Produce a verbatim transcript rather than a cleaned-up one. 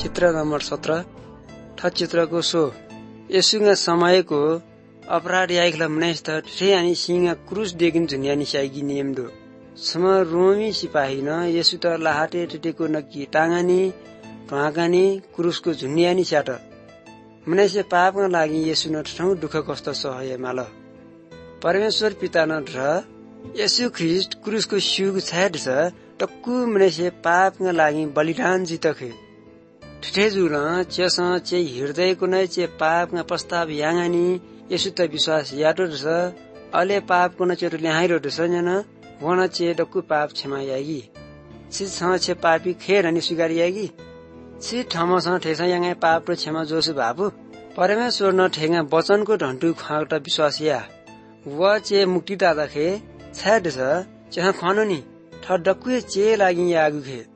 चित्र नम्बर सत्र ठ चित्रको सो यसुगा समयको अपराध याइखला मनेस्त ठे अनि सिंगा क्रुस डेगिन जुनियानी साइगी नियम दो सम रोमी सिपाही न यसु त लाहाटे टेटेको नकी टांगानी ढाकानी क्रुसको झुनियानी स्याट मनेसे पापमा लागि यसु न ठौ दुःख कष्ट सहय माल परमेश्वर पिता न ढ यसु ख्रीष्ट क्रुसको सिउको छाड छ टक्कु मनेसे पापमा लागि बलिदान जितखे ठठे जुल चेस चे हृदयको नै चे पापमा प्रस्ताव याङानी यसु त विश्वास याटो छ अले पापको न चेटो ल्याहाइरो छ न वन चे डक्कु पाप क्षमा यागी छि छ छे पापी खेर अनि स्वीकार यागी छि ठमस ठेसा याङे पाप र क्षमा जोसु बाबु परमेश्वर न ठेगा वचनको ढन्टु खाटा विश्वास या व चे मुक्ति दादा खे छाड छ चहा खनो नि ठ डक्कु चे लागि यागु खे